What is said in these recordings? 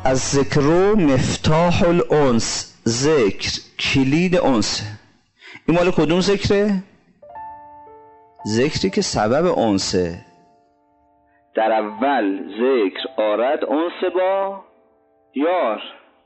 از ذکر مفتاح الانس، ذکر کلید انس. این مال کدوم ذکره؟ ذکری که سبب انسه. در اول ذکر آرد انس با یار.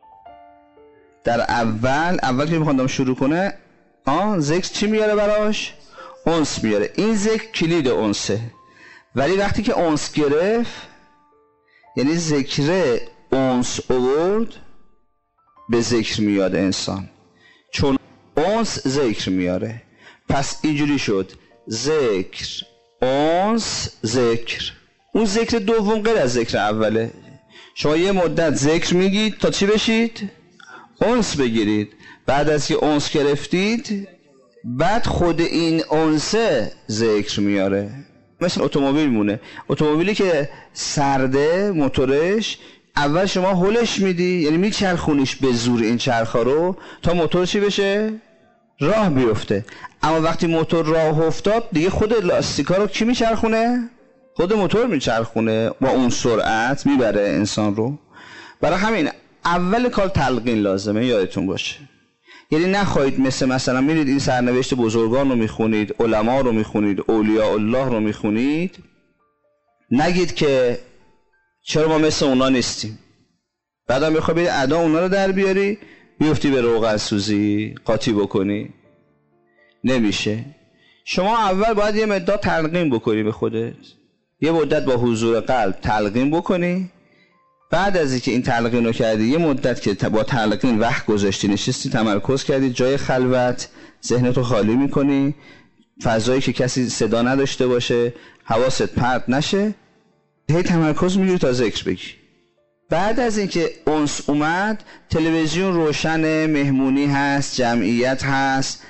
در اول که میخوام شروع کنه ذکر چی میاره براش؟ انس میاره. این ذکر کلید انسه. ولی وقتی که انس گرفت، یعنی ذکر انس آورد، به ذکر میاد انسان، چون انس ذکر میاره. پس اینجوری شد ذکر انس ذکر. اون ذکر دوم غیر از ذکر اوله. شما یه مدت ذکر میگید تا چی بشید؟ انس بگیرید. بعد از که انس گرفتید، بعد خود این انسه ذکر میاره. مثل اتومبیل مونه. اتومبیلی که سرده موتورش، اول شما هلش میدی، یعنی میچرخونیش به زور این چرخا رو تا موتور چی بشه؟ راه بیفته. اما وقتی موتور راه افتاد دیگه خود لاستیکا رو کی میچرخونه؟ خود موتور میچرخونه، با اون سرعت میبره انسان رو. برای همین اول کار تلقین لازمه، یادتون باشه. یعنی نخواهید مثلا میرید این سرنوشت بزرگان رو میخونید، علما رو میخونید، اولیاء الله رو میخونید، نگید که چرا ما مثل اونا نیستیم. بعدا میخوای بری ادا اونا رو در بیاری، بیفتی به روغن سوزی، قاطی بکنی. نمیشه. شما اول باید یه مدت تلقین بکنی به خودت، یه مدت با حضور قلب تلقین بکنی. بعد از اینکه این تلقین رو کردی، یه مدت که با تلقین وقت گذاشتی، نشستی تمرکز کردی، جای خلوت ذهنتو خالی میکنی، فضایی که کسی صدا نداشته باشه، حواست پرت نشه، هی تمرکز میگیری تا ذکر بگی. بعد از اینکه انس اومد، تلویزیون روشن، مهمونی هست، جمعیت هست،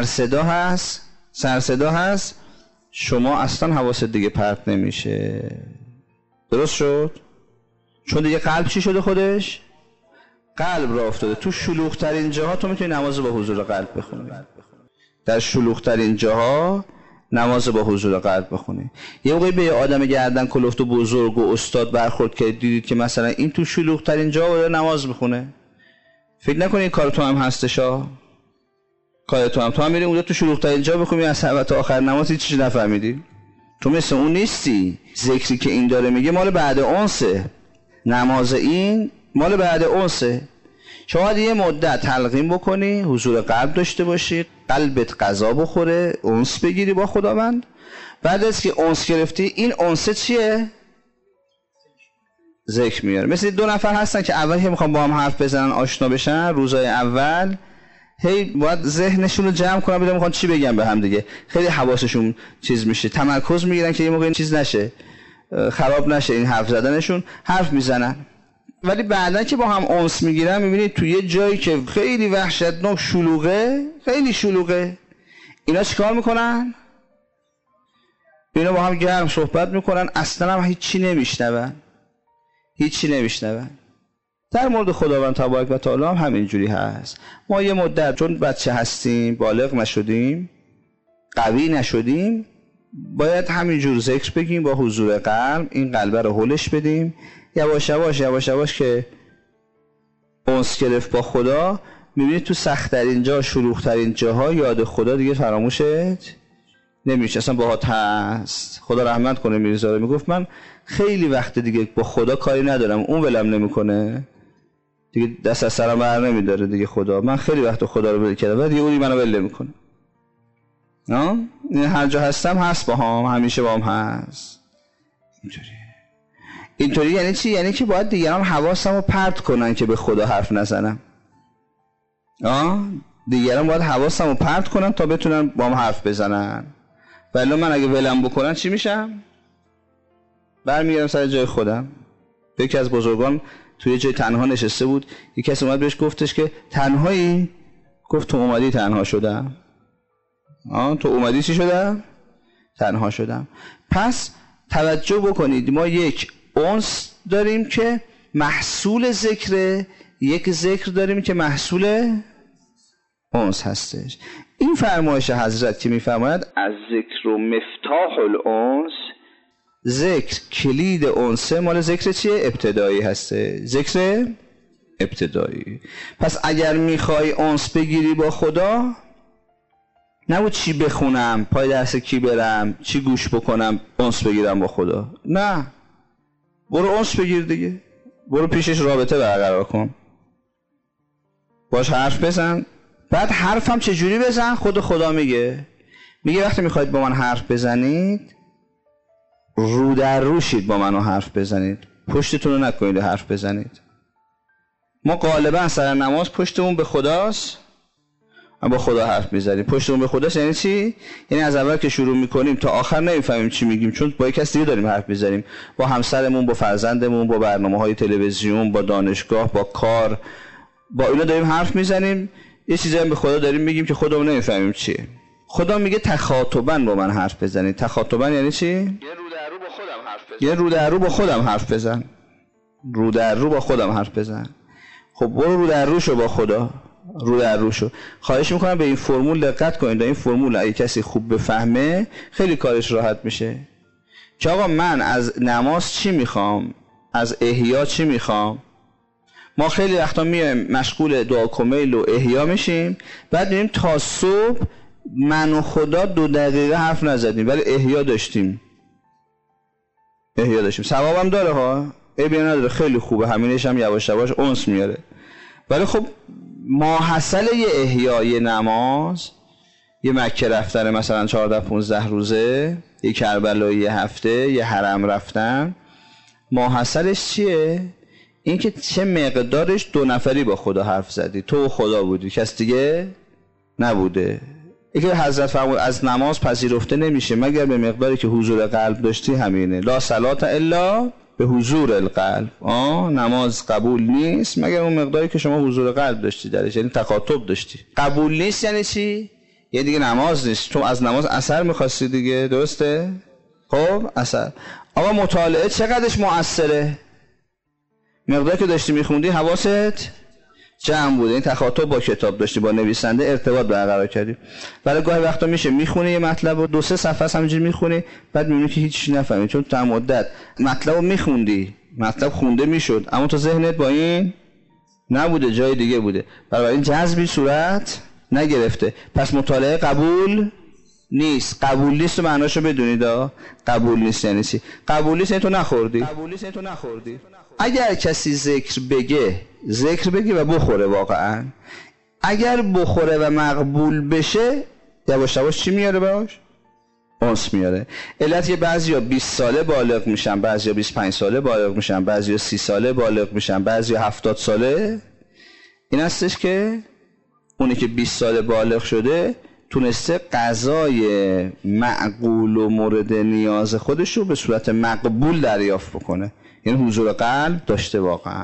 سرصدا هست، شما اصلا حواست دیگه پرت نمیشه. درست شد؟ چون دیگه قلب چی شده خودش؟ قلب را افتاده. تو شلوغ ترین جاها تو میتونی نماز با حضور قلب بخونی. در شلوغ ترین جاها نماز با حضور قلب بخونی. یه موقعی به یه آدم گردن کلفت و بزرگ و استاد برخورد که دیدید که مثلا این تو شلوغ ترین جاها داره نماز میخونه، فکر نکنی کار تو هم هستشا. کار تو هم میری اونجا تو شلوغ ترین جا بخونی، از اول تا آخر نماز هیچ چیز نفهمیدی. تو مثل اون نیستی. ذکری که این داره میگه مال بعد انسه. نماز این مال بعد انسه. شما یه مدت تلقین بکنی، حضور قلب داشته باشی، قلبت غذا بخوره، انس بگیری با خداوند. بعد از که انس گرفتی، این انسه چیه؟ ذکر میاره. مثل دو نفر هستن که اول میخوان با هم حرف بزنن، آشنا بشن، روزای اول هی باید ذهنشون رو جمع کنن، ببینن میخوان چی بگن به هم دیگه. خیلی حواسشون چیز میشه، تمرکز میگیرن که یه موقع این چیز نشه، خراب نشه این حرف زدنشون، حرف میزنن. ولی بعدن که با هم انس میگیرن، میبینید توی یه جایی که خیلی وحشتناک شلوغه، خیلی شلوغه، اینا چیکار میکنن؟ اینا با هم گرم صحبت میکنن، اصلا هم هیچی نمیشنون. در مورد خداوند تبارک و تعالی هم همینجوری هست. ما یه مدت چون بچه هستیم، بالغ نشدیم، قوی نشدیم، باید همینجور ذکر بگیم با حضور قلب، این قلبه رو هلش بدیم، یواش یواش که انس گرفت با خدا، میبینید تو سخت‌ترین جا، شلوغ‌ترین جاها یاد خدا دیگه فراموشت نمیشه. اصلا باهات هست. خدا رحمت کنه میرزا رو، میگفت من خیلی وقت دیگه با خدا کاری ندارم، اون ولم نمیکنه دیگه، دست از سرم بر نمیداره دیگه خدا. من خیلی وقت خدا رو ول کردم و دیگه اونی منو ول نمیکنه. این هر جا هستم هست با هم، همیشه با هم هست. اینطوری یعنی چی؟ یعنی که باید دیگران حواسم رو پرت کنن که به خدا حرف نزنم. دیگران باید حواسم رو پرت کنن تا بتونن با هم حرف بزنن. ولی من اگه ولم بکنن چی میشم؟ برمیگردم سر جای خودم. یکی از بزرگان توی جای تنها نشسته بود، یکی کسی اومد بهش گفتش که تنهایی؟ گفت تو اومدی تنها شدم. تو اومدی چی شدم؟ تنها شدم. پس توجه بکنید، ما یک انس داریم که محصول ذکره، یک ذکر داریم که محصول انس هستش. این فرمایش حضرت که میفرماید از ذکر و مفتاح الانس، ذکر کلید انسه مال ذکر چیه؟ ابتدایی هسته، ذکر ابتدایی. پس اگر میخوای انس بگیری با خدا، نبود چی بخونم، پای درس کی برم، چی گوش بکنم انس بگیرم با خدا. نه، برو انس بگیر دیگه، برو پیشش رابطه برقرار کن، باش حرف بزن. بعد حرفم چجوری بزن؟ خدا میگه وقتی میخواید با من حرف بزنید رو در رو شید با منو حرف بزنید، پشتتون رو نکنید حرف بزنید. ما غالبا سر نماز پشتمون به خداست، با خدا حرف میزنیم. پشتمون به خداست یعنی چی؟ یعنی از اول که شروع میکنیم تا آخر نمیفهمیم چی میگیم، چون با یک کسی دیگه داریم حرف میزنیم، با همسرمون، با فرزندمون، با برنامه‌های تلویزیون، با دانشگاه، با کار، با اینا داریم حرف میزنیم. یه چیزی هم به خدا داریم میگیم که خودمون نمیفهمیم چیه. خدا میگه تخاطباً با من حرف بزنید. تخاطباً یعنی چی؟ یه رو در رو با خودم حرف بزن. یه رو در رو با خودم حرف بزن. رو در رو با خودم حرف بزن. خب برو رو در رو شو با خدا. رو در رو شو. خواهش میکنم به این فرمول دقت کنید. این فرمول اگه کسی خوب بفهمه خیلی کارش راحت میشه. که آقا من از نماز چی میخوام؟ از احیا چی میخوام؟ ما خیلی وقتا میایم مشغول دعا کمیل و احیا میشیم، بعد میریم تا صبح من و خدا 2 دقیقه حرف نزدیم ولی احیا داشتیم. ثوابم داره ها، عیبی نداره، خیلی خوبه، همینش هم یواش یواش انس میاره. ولی خب ماحصل یه احیای نماز، یه مکه رفتن مثلا 14-15 روزه، یه کربلایی یه هفته، یه حرم رفتن، ماحصلش چیه؟ این که چه مقدارش 2 نفری با خدا حرف زدی، تو و خدا بودی، کس دیگه نبوده. اینکه حضرت فرمود از نماز پذیرفته نمیشه مگر به مقداری که حضور قلب داشتی. همینه، لا صلات الا به حضور القلب. نماز قبول نیست مگر اون مقداری که شما حضور قلب داشتی درش، یعنی تخاطب داشتی. قبول نیست یعنی چی؟ یعنی دیگه نماز نیست، تو از نماز اثر میخواستی دیگه، درسته؟ خب اثر. آقا مطالعه چقدرش مؤثره؟ مقداری که داشتی میخوندی حواست جمع بوده، این تخاطب با کتاب داشتی، با نویسنده ارتباط برقرار کردی. ولی گاهی وقتا میشه میخونی یه مطلب رو 2-3 صفحه همینجوری میخونی، بعد میبینی که هیچ چیزی نفهمی، چون تا مدت مطلب رو میخوندی، مطلب خونده میشد اما تو ذهنت با این نبوده، جای دیگه بوده، بنابراین جذبی صورت نگرفته. پس مطالعه قبول نیست. قبول نیست رو معناشو بدونید. قبول نیست یعنی چی؟ قبول نیست یعنی تو نخوردی. اگر کسی ذکر بگه و بخوره، واقعا اگر بخوره و مقبول بشه، یواش یواش چی میاره باش؟ انس میاره. علت که بعضیا 20 ساله بالغ میشن، بعضیا 25 ساله بالغ میشن، بعضیا 30 ساله بالغ میشن، بعضیا 70 ساله، این هستش که اونی که 20 ساله بالغ شده تونسته غذای معقول و مورد نیاز خودش رو به صورت مقبول دریافت بکنه، یعنی حضور قلب داشته واقعا.